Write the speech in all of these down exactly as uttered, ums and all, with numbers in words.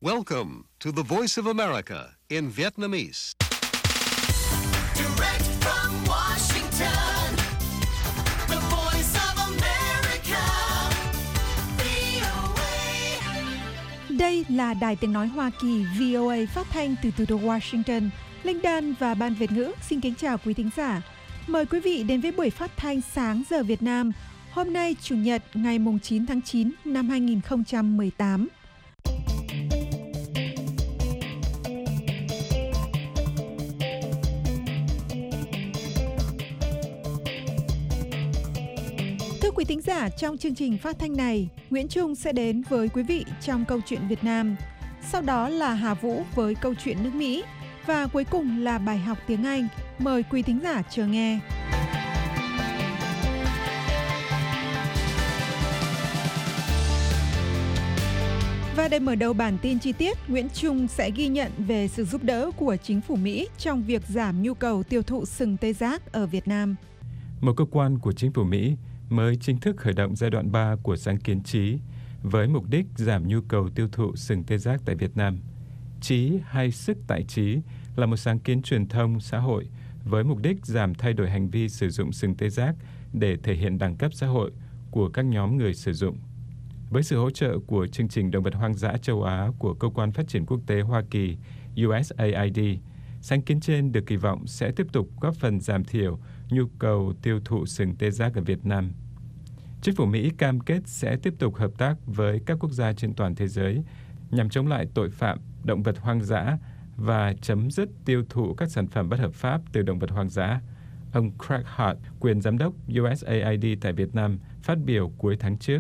Welcome to the Voice of America in Vietnamese. Direct from Washington, the Voice of America, vê o a. Đây là Đài Tiếng Nói Hoa Kỳ vê o a phát thanh từ thủ đô Washington. Linh Đan và Ban Việt ngữ xin kính chào quý thính giả. Mời quý vị đến với buổi phát thanh sáng giờ Việt Nam. Hôm nay Chủ nhật ngày chín tháng chín năm hai nghìn không trăm mười tám. Thưa quý thính giả, trong chương trình phát thanh này, Nguyễn Trung sẽ đến với quý vị trong câu chuyện Việt Nam. Sau đó là Hà Vũ với câu chuyện nước Mỹ. Và cuối cùng là bài học tiếng Anh. Mời quý thính giả chờ nghe. Và để mở đầu bản tin chi tiết, Nguyễn Trung sẽ ghi nhận về sự giúp đỡ của chính phủ Mỹ trong việc giảm nhu cầu tiêu thụ sừng tê giác ở Việt Nam. Một cơ quan của chính phủ Mỹ mới chính thức khởi động giai đoạn ba của sáng kiến trí với mục đích giảm nhu cầu tiêu thụ sừng tê giác tại Việt Nam. Trí hay sức tại trí là một sáng kiến truyền thông xã hội với mục đích giảm thay đổi hành vi sử dụng sừng tê giác để thể hiện đẳng cấp xã hội của các nhóm người sử dụng. Với sự hỗ trợ của chương trình động vật hoang dã châu Á của Cơ quan Phát triển Quốc tế Hoa Kỳ U S A I D, sáng kiến trên được kỳ vọng sẽ tiếp tục góp phần giảm thiểu nhu cầu tiêu thụ sừng tê giác ở Việt Nam. Chính phủ Mỹ cam kết sẽ tiếp tục hợp tác với các quốc gia trên toàn thế giới nhằm chống lại tội phạm động vật hoang dã và chấm dứt tiêu thụ các sản phẩm bất hợp pháp từ động vật hoang dã. Ông Craig Hart, quyền giám đốc U S A I D tại Việt Nam, phát biểu cuối tháng trước.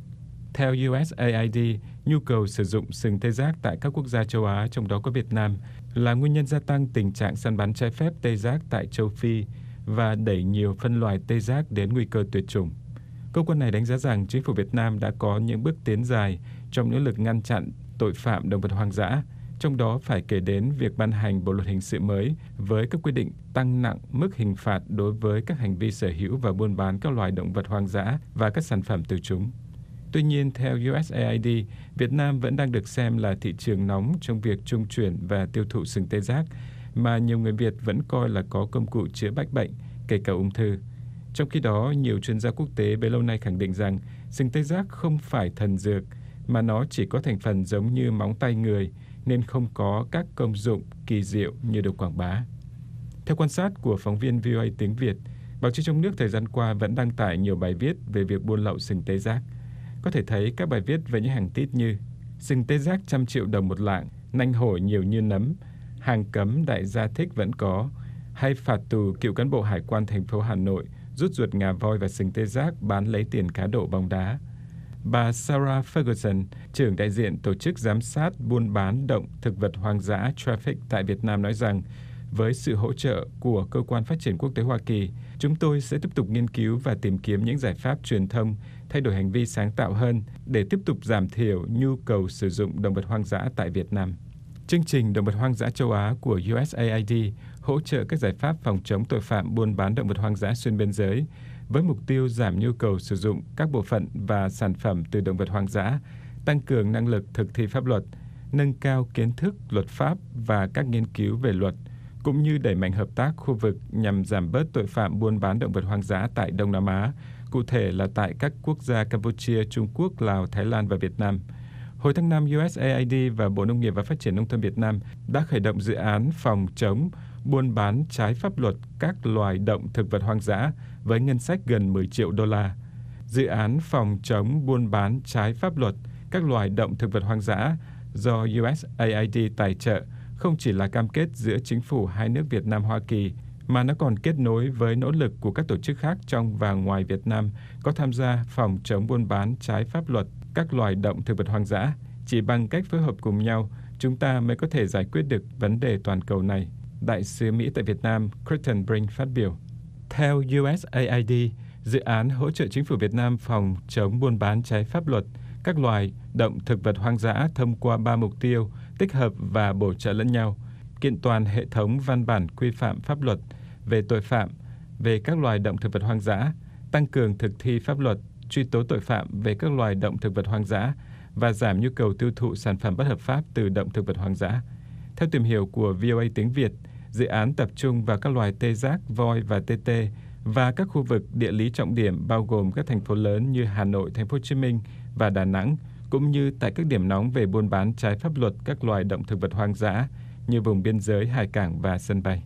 Theo U S A I D, nhu cầu sử dụng sừng tê giác tại các quốc gia châu Á, trong đó có Việt Nam, là nguyên nhân gia tăng tình trạng săn bắn trái phép tê giác tại châu Phi và đẩy nhiều phân loài tê giác đến nguy cơ tuyệt chủng. Cơ quan này đánh giá rằng chính phủ Việt Nam đã có những bước tiến dài trong nỗ lực ngăn chặn tội phạm động vật hoang dã, trong đó phải kể đến việc ban hành bộ luật hình sự mới với các quy định tăng nặng mức hình phạt đối với các hành vi sở hữu và buôn bán các loài động vật hoang dã và các sản phẩm từ chúng. Tuy nhiên, theo U S A I D, Việt Nam vẫn đang được xem là thị trường nóng trong việc trung chuyển và tiêu thụ sừng tê giác, mà nhiều người Việt vẫn coi là có công cụ chữa bách bệnh, kể cả ung thư. Trong khi đó, nhiều chuyên gia quốc tế bấy lâu nay khẳng định rằng sừng tê giác không phải thần dược, mà nó chỉ có thành phần giống như móng tay người, nên không có các công dụng kỳ diệu như được quảng bá. Theo quan sát của phóng viên vê o a tiếng Việt, báo chí trong nước thời gian qua vẫn đăng tải nhiều bài viết về việc buôn lậu sừng tê giác. Có thể thấy các bài viết với những hàng tít như sừng tê giác trăm triệu đồng một lạng, nanh hổ nhiều như nấm, hàng cấm đại gia thích vẫn có, hay phạt tù cựu cán bộ hải quan thành phố Hà Nội rút ruột ngà voi và sừng tê giác bán lấy tiền cá độ bóng đá. Bà Sarah Ferguson, trưởng đại diện tổ chức giám sát buôn bán động thực vật hoang dã Traffic tại Việt Nam nói rằng, với sự hỗ trợ của Cơ quan Phát triển Quốc tế Hoa Kỳ, chúng tôi sẽ tiếp tục nghiên cứu và tìm kiếm những giải pháp truyền thông, thay đổi hành vi sáng tạo hơn để tiếp tục giảm thiểu nhu cầu sử dụng động vật hoang dã tại Việt Nam. Chương trình Động vật hoang dã châu Á của U S A I D hỗ trợ các giải pháp phòng chống tội phạm buôn bán động vật hoang dã xuyên biên giới, với mục tiêu giảm nhu cầu sử dụng các bộ phận và sản phẩm từ động vật hoang dã, tăng cường năng lực thực thi pháp luật, nâng cao kiến thức luật pháp và các nghiên cứu về luật, cũng như đẩy mạnh hợp tác khu vực nhằm giảm bớt tội phạm buôn bán động vật hoang dã tại Đông Nam Á, cụ thể là tại các quốc gia Campuchia, Trung Quốc, Lào, Thái Lan và Việt Nam. Hồi tháng năm, U S A I D và Bộ Nông nghiệp và Phát triển Nông thôn Việt Nam đã khởi động dự án phòng chống buôn bán trái pháp luật các loài động thực vật hoang dã với ngân sách gần mười triệu đô la. Dự án phòng chống buôn bán trái pháp luật các loài động thực vật hoang dã do U S A I D tài trợ không chỉ là cam kết giữa chính phủ hai nước Việt Nam-Hoa Kỳ, mà nó còn kết nối với nỗ lực của các tổ chức khác trong và ngoài Việt Nam có tham gia phòng chống buôn bán trái pháp luật các loài động thực vật hoang dã. Chỉ bằng cách phối hợp cùng nhau, chúng ta mới có thể giải quyết được vấn đề toàn cầu này. Đại sứ Mỹ tại Việt Nam Kristen Brink phát biểu. Theo U S A I D, dự án hỗ trợ chính phủ Việt Nam phòng chống buôn bán trái pháp luật các loài động thực vật hoang dã thông qua ba mục tiêu tích hợp và bổ trợ lẫn nhau, kiện toàn hệ thống văn bản quy phạm pháp luật về tội phạm về các loài động thực vật hoang dã, tăng cường thực thi pháp luật truy tố tội phạm về các loài động thực vật hoang dã và giảm nhu cầu tiêu thụ sản phẩm bất hợp pháp từ động thực vật hoang dã. Theo tìm hiểu của vê o a tiếng Việt, dự án tập trung vào các loài tê giác, voi và tê tê và các khu vực địa lý trọng điểm bao gồm các thành phố lớn như Hà Nội, Thành phố Hồ Chí Minh và Đà Nẵng, cũng như tại các điểm nóng về buôn bán trái pháp luật các loài động thực vật hoang dã như vùng biên giới, hải cảng và sân bay.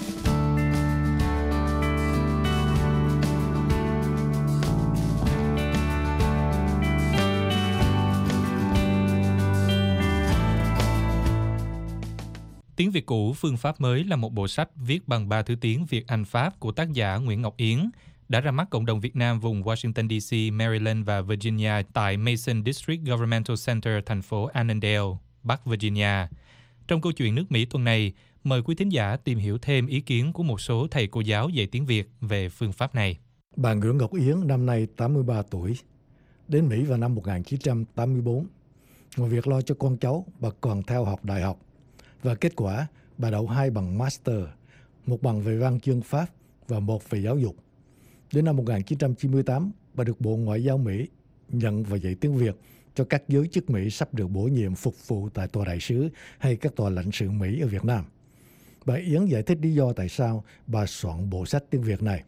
Tiếng Việt cũ, phương pháp mới là một bộ sách viết bằng ba thứ tiếng Việt Anh Pháp của tác giả Nguyễn Ngọc Yến, đã ra mắt cộng đồng Việt Nam vùng Washington đê xê, Maryland và Virginia tại Mason District Governmental Center, thành phố Annandale, Bắc Virginia. Trong câu chuyện nước Mỹ tuần này, mời quý thính giả tìm hiểu thêm ý kiến của một số thầy cô giáo dạy tiếng Việt về phương pháp này. Bà Nguyễn Ngọc Yến năm nay tám mươi ba tuổi, đến Mỹ vào năm một nghìn chín trăm tám mươi tư. Ngoài việc lo cho con cháu, bà còn theo học đại học. Và kết quả, bà đậu hai bằng Master, một bằng về văn chương Pháp và một về giáo dục. Đến năm một nghìn chín trăm chín mươi tám, bà được Bộ Ngoại giao Mỹ nhận và dạy tiếng Việt cho các giới chức Mỹ sắp được bổ nhiệm phục vụ tại tòa đại sứ hay các tòa lãnh sự Mỹ ở Việt Nam. Bà Yến giải thích lý do tại sao bà soạn bộ sách tiếng Việt này.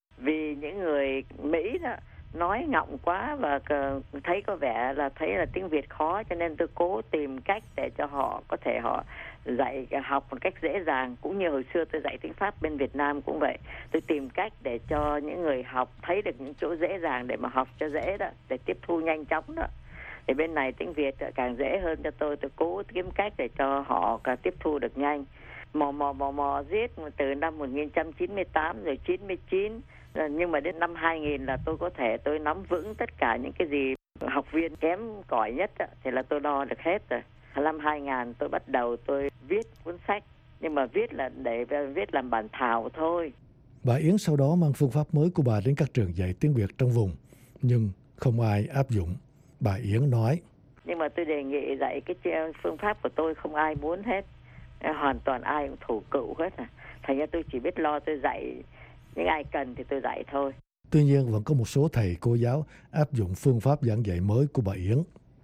Vì những người Mỹ đó nói ngọng quá và thấy có vẻ là thấy là tiếng Việt khó, cho nên tôi cố tìm cách để cho họ có thể họ dạy học một cách dễ dàng. Cũng như hồi xưa tôi dạy tiếng Pháp bên Việt Nam cũng vậy, tôi tìm cách để cho những người học thấy được những chỗ dễ dàng để mà học cho dễ đó, để tiếp thu nhanh chóng đó. Thì bên này tiếng Việt càng dễ hơn cho tôi, tôi cố kiếm cách để cho họ cả tiếp thu được nhanh. Mò mò mò mò viết từ năm một nghìn chín trăm chín mươi tám rồi chín mươi chín, nhưng mà đến năm hai nghìn là tôi có thể tôi nắm vững tất cả những cái gì học viên kém cỏi nhất á, thì là tôi đo được hết rồi. Năm hai nghìn tôi bắt đầu tôi viết cuốn sách, nhưng mà viết là để viết làm bản thảo thôi. Bà Yến sau đó mang phương pháp mới của bà đến các trường dạy tiếng Việt trong vùng, nhưng không ai áp dụng. Bà Yến nói: Nhưng mà tôi đề nghị dạy cái phương pháp của tôi không ai muốn hết, hoàn toàn ai cũng thủ cựu hết à. Thành ra tôi chỉ biết lo tôi dạy, những ai cần thì tôi dạy thôi. Tuy nhiên vẫn có một số thầy cô giáo áp dụng phương pháp giảng dạy mới của bà Yến.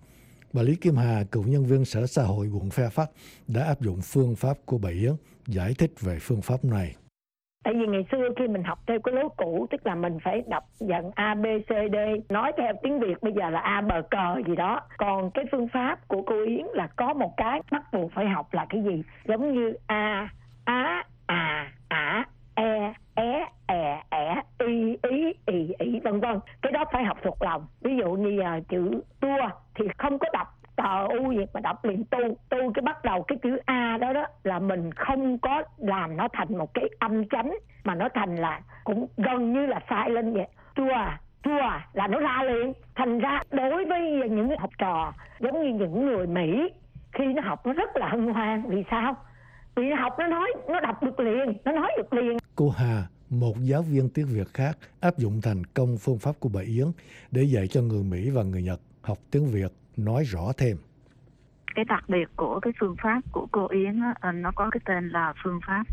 Bà Lý Kim Hà, cựu nhân viên Sở Xã hội quận Fairfax, đã áp dụng phương pháp của bà Yến, giải thích về phương pháp này. Tại vì ngày xưa khi mình học theo cái lối cũ, tức là mình phải đọc dần A, B, C, D, nói theo tiếng Việt bây giờ là A bờ cờ gì đó. Còn cái phương pháp của cô Yến là có một cái bắt buộc phải học là cái gì? Giống như A, Á, À, Ả, E, É, È, Ẻ, Y, Ý, Ì, Ỉ, vân vân. Cái đó phải học thuộc lòng. Ví dụ như uh, chữ tua thì không có đọc tờ U gì mà đọc liền tu. Tu cái bắt đầu cái chữ A đó đó là mình không có làm nó thành một cái âm chánh, mà nó thành là cũng gần như là sai lên vậy. Tua, tua là nó ra liền. Thành ra đối với những học trò giống như những người Mỹ, khi nó học nó rất là hân hoan. Vì sao? Vì nó học nó nói, nó đọc được liền, nó nói được liền. Cô Hà, một giáo viên tiếng Việt khác, áp dụng thành công phương pháp của bà Yến để dạy cho người Mỹ và người Nhật học tiếng Việt, nói rõ thêm. Cái đặc biệt của cái phương pháp của cô Yến á, nó có cái tên là phương pháp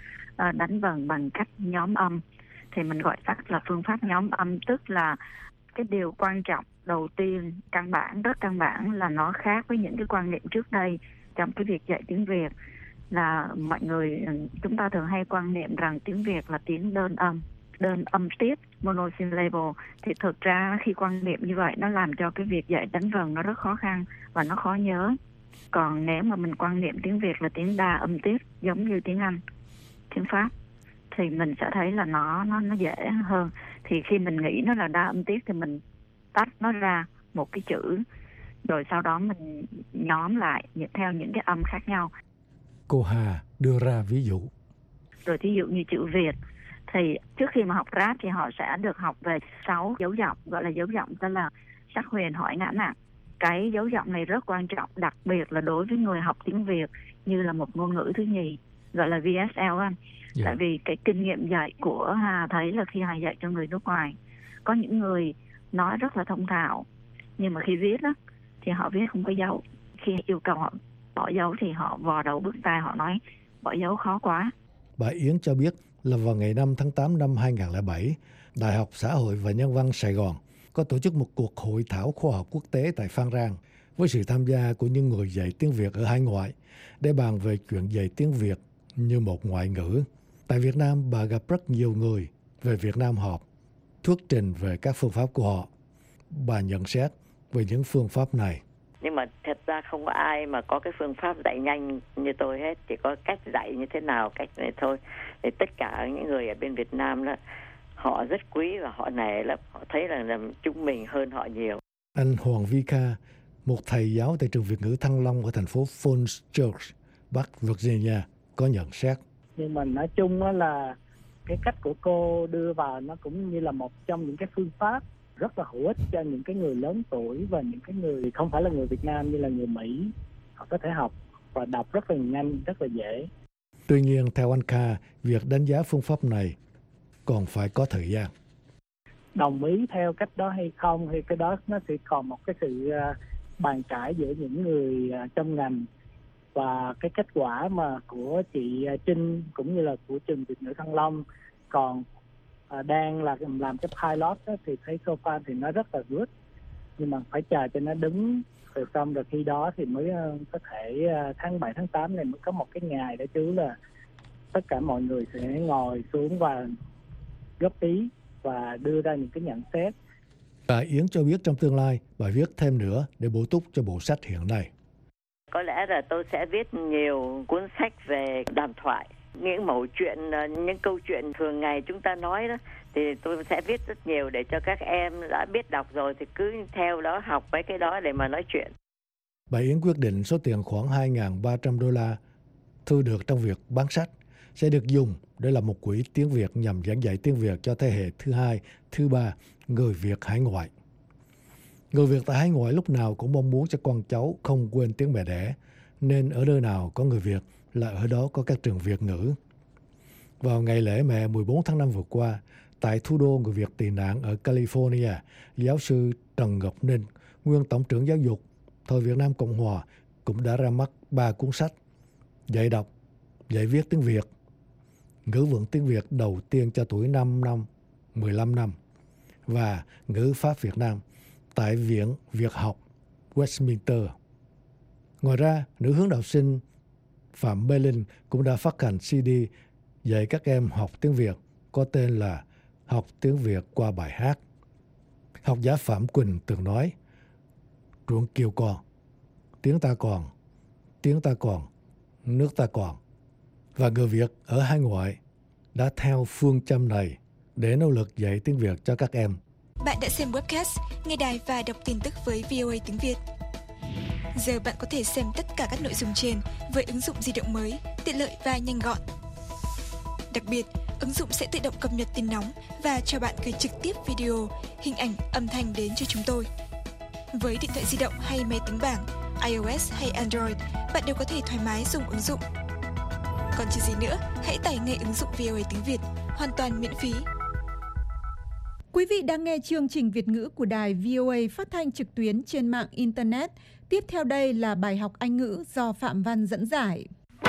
đánh vần bằng cách nhóm âm. Thì mình gọi tắt là phương pháp nhóm âm, tức là cái điều quan trọng đầu tiên, căn bản, rất căn bản là nó khác với những cái quan niệm trước đây trong cái việc dạy tiếng Việt. Là mọi người, chúng ta thường hay quan niệm rằng tiếng Việt là tiếng đơn âm, đơn âm tiết, monosyllable. Thì thực ra khi quan niệm như vậy nó làm cho cái việc dạy đánh vần nó rất khó khăn và nó khó nhớ. Còn nếu mà mình quan niệm tiếng Việt là tiếng đa âm tiết giống như tiếng Anh, tiếng Pháp, thì mình sẽ thấy là nó nó nó dễ hơn. Thì khi mình nghĩ nó là đa âm tiết thì mình tách nó ra một cái chữ, rồi sau đó mình nhóm lại theo những cái âm khác nhau. Cô Hà đưa ra ví dụ. Rồi thí dụ như chữ Việt, thì trước khi mà học rap thì họ sẽ được học về sáu dấu giọng, gọi là dấu giọng tên là sắc huyền hỏi ngã nặng. Cái dấu giọng này rất quan trọng, đặc biệt là đối với người học tiếng Việt như là một ngôn ngữ thứ nhì, gọi là vê ét lờ anh. Yeah. Tại vì cái kinh nghiệm dạy của Hà thấy là khi Hà dạy cho người nước ngoài, có những người nói rất là thông thạo, nhưng mà khi viết á, thì họ viết không có dấu. Khi yêu cầu họ bỏ dấu thì họ vò đầu bứt tai, họ nói bỏ dấu khó quá. Bà Yến cho biết là vào ngày năm tháng tám năm hai nghìn không trăm lẻ bảy, Đại học Xã hội và Nhân văn Sài Gòn có tổ chức một cuộc hội thảo khoa học quốc tế tại Phan Rang với sự tham gia của những người dạy tiếng Việt ở hải ngoại để bàn về chuyện dạy tiếng Việt như một ngoại ngữ. Tại Việt Nam, bà gặp rất nhiều người về Việt Nam họp, thuyết trình về các phương pháp của họ. Bà nhận xét về những phương pháp này. Nhưng mà thật ra không có ai mà có cái phương pháp dạy nhanh như tôi hết. Chỉ có cách dạy như thế nào, cách này thôi. Thì tất cả những người ở bên Việt Nam đó, họ rất quý và họ nể lắm. Họ thấy là, là chúng mình hơn họ nhiều. Anh Hoàng Vi Kha, một thầy giáo tại trường Việt ngữ Thăng Long ở thành phố Falls Church, Bắc Virginia, có nhận xét. Nhưng mà nói chung đó là cái cách của cô đưa vào nó cũng như là một trong những cái phương pháp rất là hữu ích cho những cái người lớn tuổi và những cái người không phải là người Việt Nam như là người Mỹ. Họ có thể học và đọc rất là nhanh, rất là dễ. Tuy nhiên, theo anh Kha, việc đánh giá phương pháp này còn phải có thời gian. Đồng ý theo cách đó hay không, hay cái đó nó sẽ còn một cái sự bàn cãi giữa những người trong ngành. Và cái kết quả mà của chị Trinh cũng như là của trường Việt ngữ Thăng Long còn à, đang là làm cái pilot đó, thì thấy so far thì nó rất là good, nhưng mà phải chờ cho nó đứng rồi xong rồi khi đó thì mới uh, có thể uh, tháng bảy tháng tám này mới có một cái ngày đó chứ là tất cả mọi người sẽ ngồi xuống và góp ý và đưa ra những cái nhận xét. Bà Yến cho biết trong tương lai bà viết thêm nữa để bổ túc cho bộ sách hiện nay. Có lẽ là tôi sẽ viết nhiều cuốn sách về đàm thoại, những mẩu chuyện, những câu chuyện thường ngày chúng ta nói đó, thì tôi sẽ viết rất nhiều để cho các em đã biết đọc rồi thì cứ theo đó học mấy cái đó để mà nói chuyện. Bà Yến quyết định số tiền khoảng hai nghìn ba trăm đô la thu được trong việc bán sách sẽ được dùng để làm một quỹ tiếng Việt nhằm giảng dạy tiếng Việt cho thế hệ thứ hai, thứ ba người Việt hải ngoại. Người Việt tại hải ngoại lúc nào cũng mong muốn cho con cháu không quên tiếng mẹ đẻ, nên ở nơi nào có người Việt là ở đó có các trường Việt ngữ. Vào ngày lễ mẹ mười bốn tháng năm vừa qua, tại thủ đô người Việt tị nạn ở California, giáo sư Trần Ngọc Ninh, nguyên Tổng trưởng Giáo dục thời Việt Nam Cộng Hòa, cũng đã ra mắt ba cuốn sách dạy đọc, dạy viết tiếng Việt, ngữ vựng tiếng Việt đầu tiên cho tuổi năm năm, mười lăm năm và ngữ pháp Việt Nam tại Viện Việt học Westminster. Ngoài ra, nữ hướng đạo sinh Phạm Mê Linh cũng đã phát hành xê đê dạy các em học tiếng Việt có tên là Học tiếng Việt qua bài hát. Học giả Phạm Quỳnh từng nói, ruộng kiều còn, tiếng ta còn, tiếng ta còn, nước ta còn. Và người Việt ở hải ngoại đã theo phương châm này để nỗ lực dạy tiếng Việt cho các em. Bạn đã xem webcast, nghe đài và đọc tin tức với vê o a tiếng Việt. Giờ bạn có thể xem tất cả các nội dung trên với ứng dụng di động mới, tiện lợi và nhanh gọn. Đặc biệt, ứng dụng sẽ tự động cập nhật tin nóng và cho bạn gửi trực tiếp video, hình ảnh, âm thanh đến cho chúng tôi. Với điện thoại di động hay máy tính bảng, iOS hay Android, bạn đều có thể thoải mái dùng ứng dụng. Còn chờ gì nữa, hãy tải ngay ứng dụng vê o a tiếng Việt, hoàn toàn miễn phí. Quý vị đang nghe chương trình Việt ngữ của đài vê o a phát thanh trực tuyến trên mạng Internet. Tiếp theo đây là bài học Anh ngữ do Phạm Văn dẫn giải.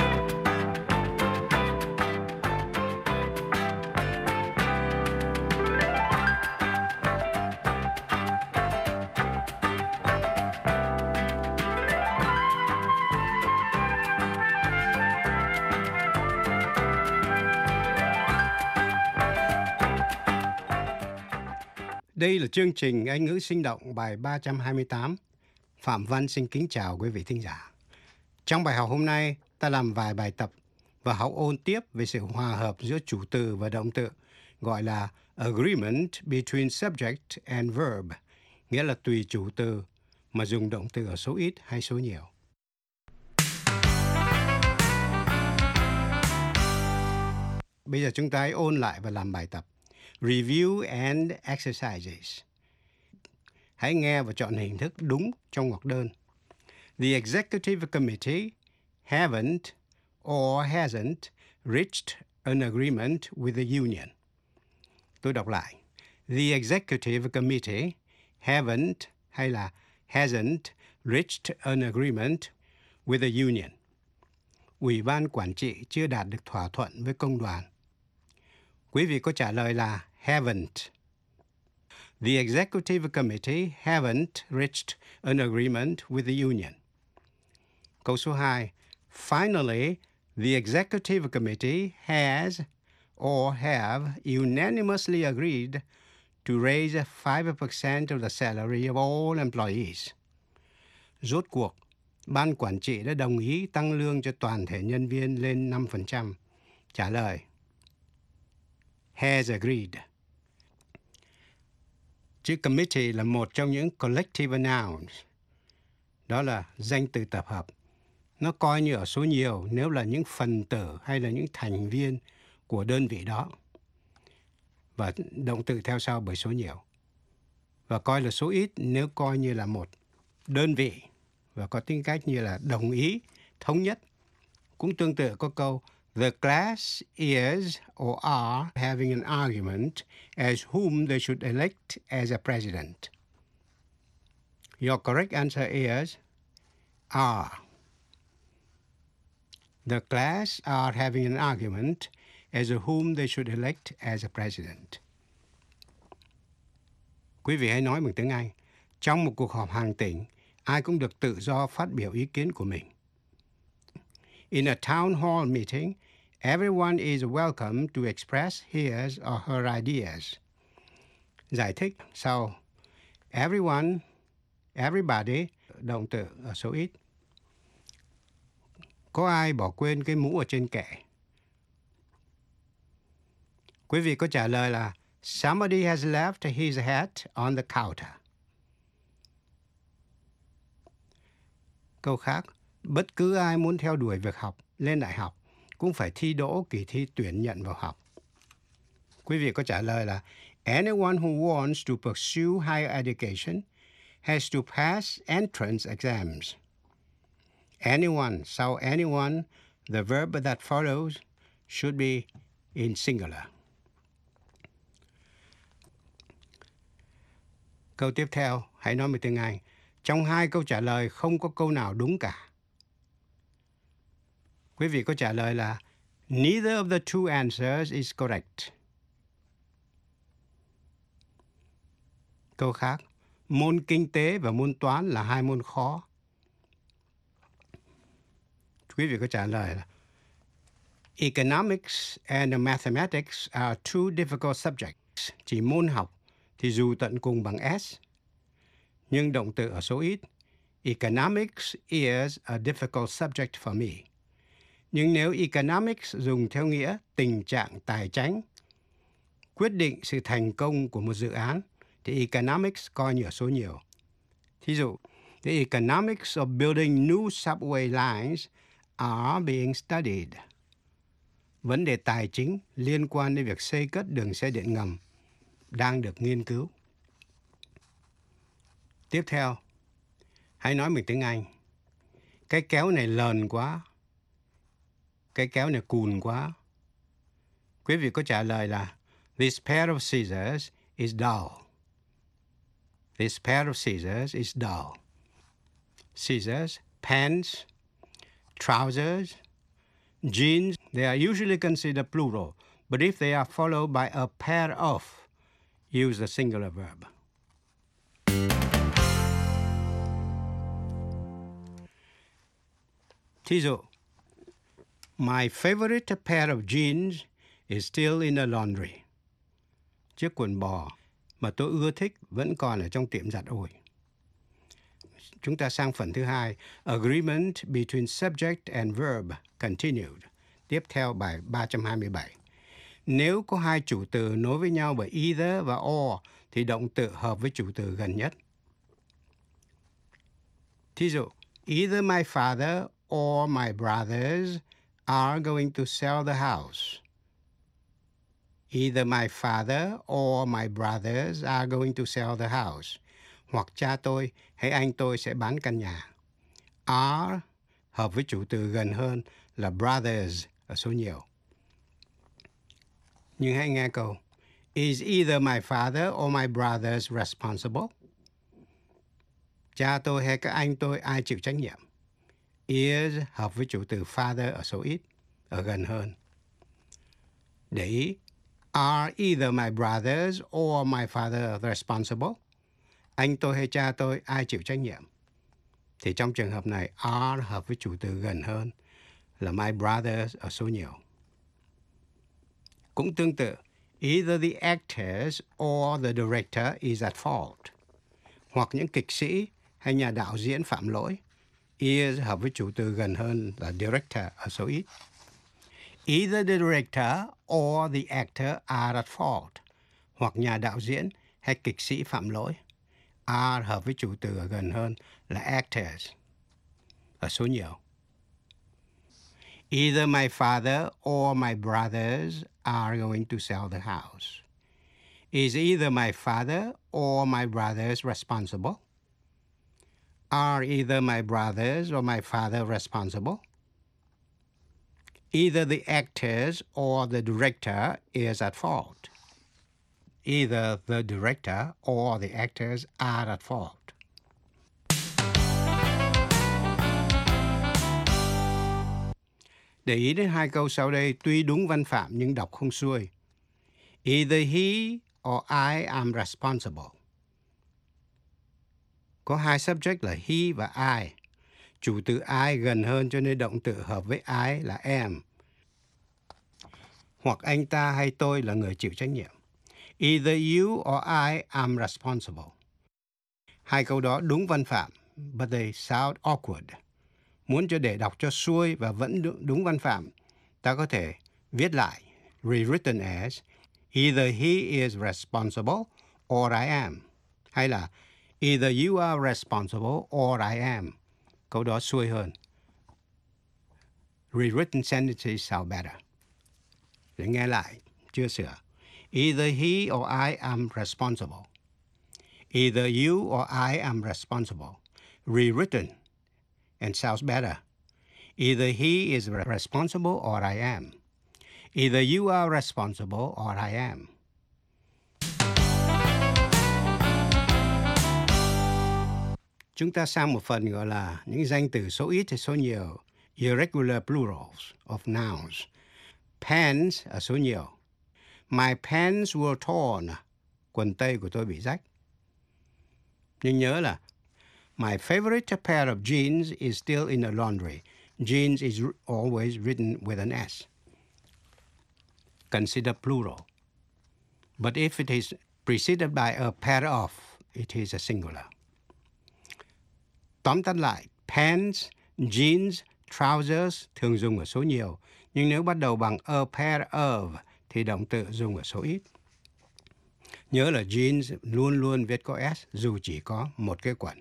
Đây là chương trình Anh ngữ sinh động bài ba trăm hai mươi tám. Phạm Văn xin kính chào quý vị thính giả. Trong bài học hôm nay, ta làm vài bài tập và học ôn tiếp về sự hòa hợp giữa chủ từ và động từ, gọi là agreement between subject and verb, nghĩa là tùy chủ từ mà dùng động từ ở số ít hay số nhiều. Bây giờ chúng ta hãy ôn lại và làm bài tập. Review and exercises. Hãy nghe và chọn hình thức đúng trong ngoặc đơn. The executive committee haven't or hasn't reached an agreement with the union. Tôi đọc lại. The executive committee haven't hay là hasn't reached an agreement with the union. Ủy ban quản trị chưa đạt được thỏa thuận với công đoàn. Quý vị có trả lời là haven't. The executive committee haven't reached an agreement with the union. Câu số hai. Finally, the executive committee has or have unanimously agreed to raise five percent of the salary of all employees. Rốt cuộc, ban quản trị đã đồng ý tăng lương cho toàn thể nhân viên lên năm phần trăm. Trả lời: has agreed. Chữ committee là một trong những collective nouns. Đó là danh từ tập hợp. Nó coi như ở số nhiều nếu là những phần tử hay là những thành viên của đơn vị đó. Và động từ theo sau bởi số nhiều. Và coi là số ít nếu coi như là một đơn vị và có tính cách như là đồng ý, thống nhất. Cũng tương tự có câu The class is or are having an argument as whom they should elect as a president. Your correct answer is are. The class are having an argument as to whom they should elect as a president. Quý vị hãy nói bằng tiếng Anh. Trong một cuộc họp hàng tỉnh, ai cũng được tự do phát biểu ý kiến của mình. In a town hall meeting, everyone is welcome to express his or her ideas. Giải thích sau everyone, everybody, động từ ở số ít. Có ai bỏ quên cái mũ ở trên kệ? Quý vị có trả lời là somebody has left his hat on the counter. Câu khác, bất cứ ai muốn theo đuổi việc học lên đại học cũng phải thi đỗ kỳ thi tuyển nhận vào học. Quý vị có trả lời là anyone who wants to pursue higher education has to pass entrance exams. Anyone, sau anyone, the verb that follows should be in singular. Câu tiếp theo, hãy nói bằng tiếng Anh. Trong hai câu trả lời không có câu nào đúng cả. Quý vị có trả lời là neither of the two answers is correct. Câu khác, môn kinh tế và môn toán là hai môn khó. Quý vị có trả lời là economics and mathematics are two difficult subjects. Chỉ môn học thì dù tận cùng bằng S, nhưng động từ ở số ít. Economics is a difficult subject for me. Nhưng nếu economics dùng theo nghĩa tình trạng tài chánh, quyết định sự thành công của một dự án, thì economics coi như ở số nhiều. Thí dụ, the economics of building new subway lines are being studied. Vấn đề tài chính liên quan đến việc xây cất đường xe điện ngầm đang được nghiên cứu. Tiếp theo, hãy nói bằng tiếng Anh. Cái kéo này lờn quá. Cái kéo này cùn quá. Quý vị có trả lời là this pair of scissors is dull. This pair of scissors is dull. Scissors, pants, trousers, jeans, they are usually considered plural, but if they are followed by a pair of, use the singular verb. Thí dụ, my favorite pair of jeans is still in the laundry. Chiếc quần bò mà tôi ưa thích vẫn còn ở trong tiệm giặt ủi. Chúng ta sang phần thứ hai, agreement between subject and verb continued. Tiếp theo bài ba trăm hai mươi bảy. Nếu có hai chủ từ nối với nhau bởi either và or thì động từ hợp với chủ từ gần nhất. Thí dụ, either my father or my brothers are going to sell the house. Either my father or my brothers are going to sell the house. Hoặc cha tôi hay anh tôi sẽ bán căn nhà. Are hợp với chủ từ gần hơn là brothers ở số nhiều. Nhưng hãy nghe câu. Is either my father or my brothers responsible? Cha tôi hay các anh tôi ai chịu trách nhiệm? Is hợp với chủ từ father ở số ít, ở gần hơn. Để ý, Are either my brothers or my father responsible? Anh tôi hay cha tôi ai chịu trách nhiệm? Thì trong trường hợp này, are hợp với chủ từ gần hơn là my brothers ở số nhiều. Cũng tương tự, either the actors or the director is at fault. Hoặc những kịch sĩ hay nhà đạo diễn phạm lỗi. Is hợp với chủ từ gần hơn là director ở số ít. Either the director or the actor are at fault. Hoặc nhà đạo diễn hay kịch sĩ phạm lỗi. Are hợp với chủ từ ở gần hơn là actors ở số nhiều. Either my father or my brothers are going to sell the house. Is either my father or my brothers responsible? Are either my brothers or my father responsible? Either the actors or the director is at fault. Either the director or the actors are at fault. Để ý đến hai câu sau đây tuy đúng văn phạm nhưng đọc không xuôi. Either he or I am responsible. Có hai subject là he và I. Chủ từ I gần hơn cho nên động từ hợp với I là am. Hoặc anh ta hay tôi là người chịu trách nhiệm. Either you or I am responsible. Hai câu đó đúng văn phạm, but they sound awkward. Muốn cho để đọc cho xuôi và vẫn đúng văn phạm, ta có thể viết lại, rewritten as, either he is responsible or I am. Hay là, either you are responsible or I am. Câu đó xuôi hơn. Rewritten sentences sound better. Để nghe lại, chưa sửa. Either he or I am responsible. Either you or I am responsible. Rewritten and sounds better. Either he is responsible or I am. Either you are responsible or I am. Chúng ta sang một phần gọi là những danh từ số ít hay số nhiều, irregular plurals of nouns. Pants ở số nhiều. My pants were torn. Quần tây của tôi bị rách. Nhưng nhớ là my favorite pair of jeans is still in the laundry. Jeans is always written with an S. Consider plural. But if it is preceded by a pair of, it is a singular. Tóm tắt lại, pants, jeans, trousers thường dùng ở số nhiều, nhưng nếu bắt đầu bằng a pair of thì động từ dùng ở số ít. Nhớ là jeans luôn luôn viết có S dù chỉ có một cái quần.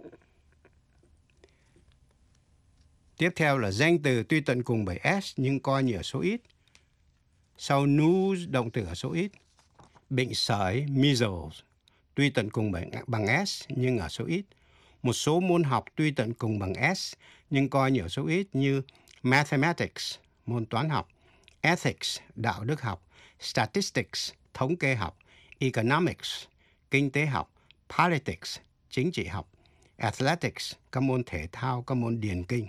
Tiếp theo là danh từ tuy tận cùng bởi S nhưng coi như ở số ít. Sau news, động từ ở số ít. Bệnh sởi, measles, tuy tận cùng bằng S nhưng ở số ít. Một số môn học tuy tận cùng bằng S nhưng coi như ở số ít như mathematics, môn toán học, ethics, đạo đức học, statistics, thống kê học, economics, kinh tế học, politics, chính trị học, athletics, các môn thể thao, các môn điền kinh.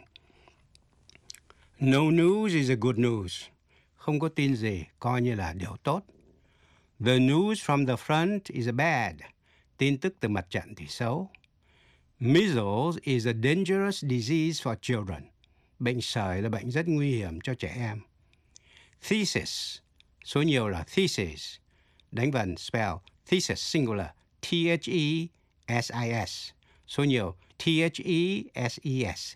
No news is a good news. Không có tin gì, coi như là điều tốt. The news from the front is a bad. Tin tức từ mặt trận thì xấu. Measles is a dangerous disease for children. Bệnh sởi là bệnh rất nguy hiểm cho trẻ em. Thesis, số nhiều là thesis. Đánh vần spell thesis singular, T H E S I S. Số nhiều, T H E S E S.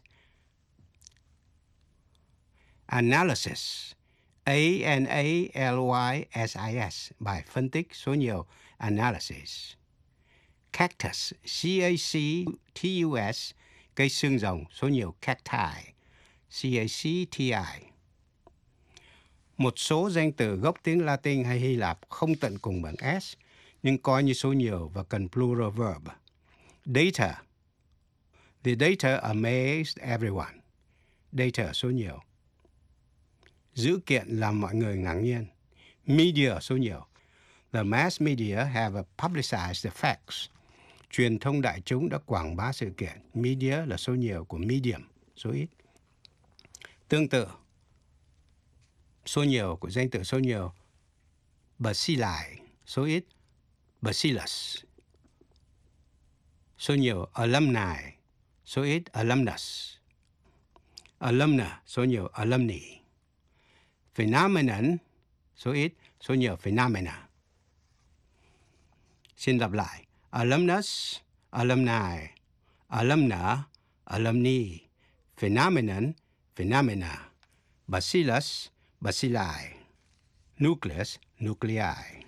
Analysis, A N A L Y S I S. Bài phân tích, số nhiều, analysis. Cactus, C A C T U S, cây xương rồng, số nhiều, cacti, C A C T I. Một số danh từ gốc tiếng Latin hay Hy Lạp không tận cùng bằng S, nhưng coi như số nhiều và cần plural verb. Data, the data amazed everyone. Data số nhiều. Dữ kiện làm mọi người ngạc nhiên. Media số nhiều. The mass media have publicized the facts. Truyền thông đại chúng đã quảng bá sự kiện. Media là số nhiều của medium, số ít. Tương tự, số nhiều của danh từ số nhiều bacilli, số ít bacillus. Số nhiều alumni, số ít alumnus. Alumna, số nhiều alumni. Phenomenon, số ít, số nhiều phenomena. Xin lặp lại. Alumnus, alumni, alumna, alumni, phenomenon, phenomena, bacillus, bacilli, nucleus, nuclei.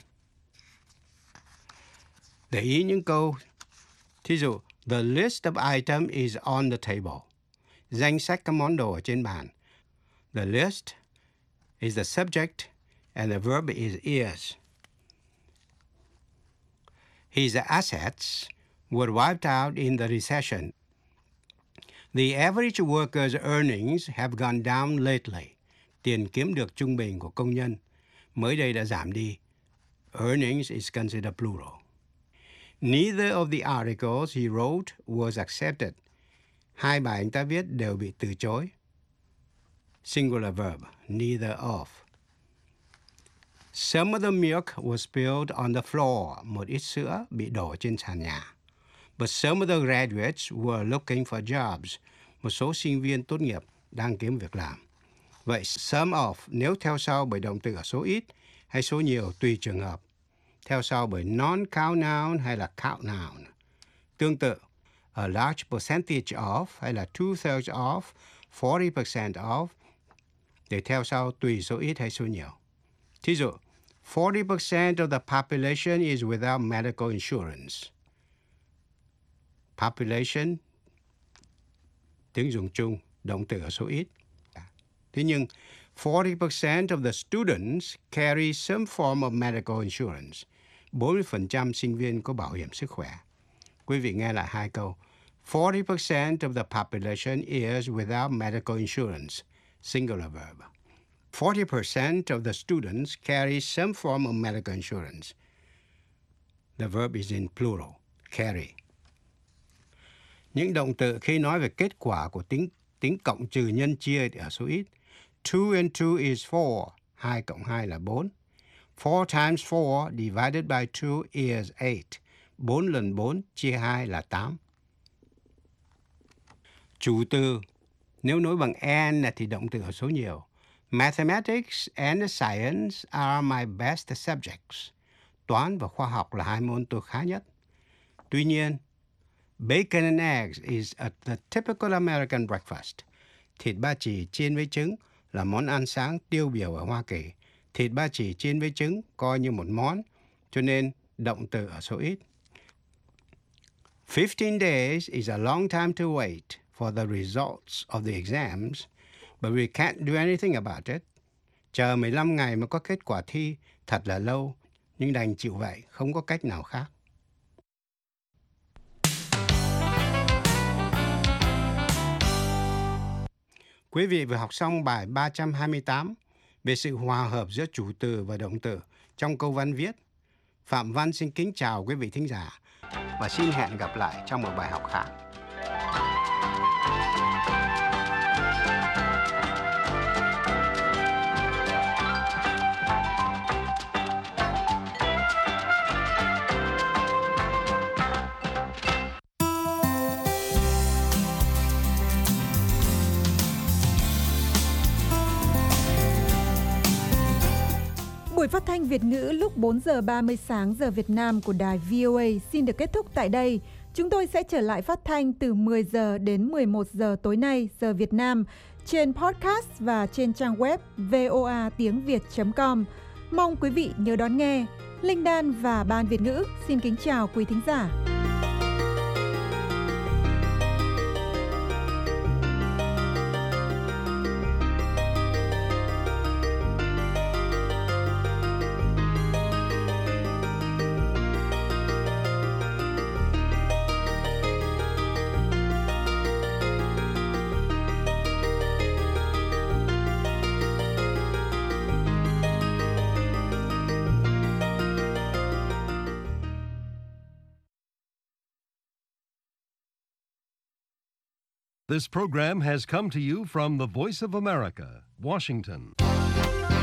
Để ý những câu, thí dụ, the list of items is on the table. Danh sách các món đồ ở trên bàn. The list is the subject and the verb is is. His assets were wiped out in the recession. The average worker's earnings have gone down lately. Tiền kiếm được trung bình của công nhân mới đây đã giảm đi. Earnings is considered plural. Neither of the articles he wrote was accepted. Hai bài anh ta viết đều bị từ chối. Singular verb, neither of. Some of the milk was spilled on the floor. Một ít sữa bị đổ trên sàn nhà. But some of the graduates were looking for jobs. Một số sinh viên tốt nghiệp đang kiếm việc làm. Vậy some of nếu theo sau bởi động từ ở số ít hay số nhiều tùy trường hợp. Theo sau bởi non-count noun hay là count noun. Tương tự, a large percentage of hay là two-thirds of, forty percent of. Để theo sau tùy số ít hay số nhiều. Thí dụ, forty percent of the population is without medical insurance. Population, tiếng dùng chung, động từ ở số ít. Thế nhưng, forty percent of the students carry some form of medical insurance. bốn mươi phần trăm sinh viên có bảo hiểm sức khỏe. Quý vị nghe lại hai câu. forty percent of the population is without medical insurance. Singular verb. forty percent of the students carry some form of medical insurance. The verb is in plural. Carry. Những động từ khi nói về kết quả của tính tính cộng trừ nhân chia ở số ít. Two and two is four. Hai cộng hai là bốn. Four times four divided by two is eight. Bốn lần bốn chia hai là tám. Chủ từ nếu nối bằng and thì động từ ở số nhiều. Mathematics and science are my best subjects. Toán và khoa học là hai môn tôi khá nhất. Tuy nhiên, bacon and eggs is a, the typical American breakfast. Thịt ba chỉ chiên với trứng là món ăn sáng tiêu biểu ở Hoa Kỳ. Thịt ba chỉ chiên với trứng coi như một món, cho nên động từ ở số ít. fifteen days is a long time to wait for the results of the exams, but we can't do anything about it. Chờ mười lăm ngày mới có kết quả thi thật là lâu, nhưng đành chịu vậy, không có cách nào khác. Quý vị vừa học xong bài ba trăm hai mươi tám về sự hòa hợp giữa chủ từ và động từ trong câu văn viết. Phạm Văn xin kính chào quý vị thính giả và xin hẹn gặp lại trong một bài học khác. Buổi phát thanh Việt ngữ lúc bốn giờ ba mươi sáng giờ Việt Nam của đài vê o a xin được kết thúc tại đây. Chúng tôi sẽ trở lại phát thanh từ mười giờ đến mười một giờ tối nay giờ Việt Nam trên podcast và trên trang web voa tiếng việt chấm com. Mong quý vị nhớ đón nghe. Linh Đan và Ban Việt ngữ xin kính chào quý thính giả. This program has come to you from the Voice of America, Washington.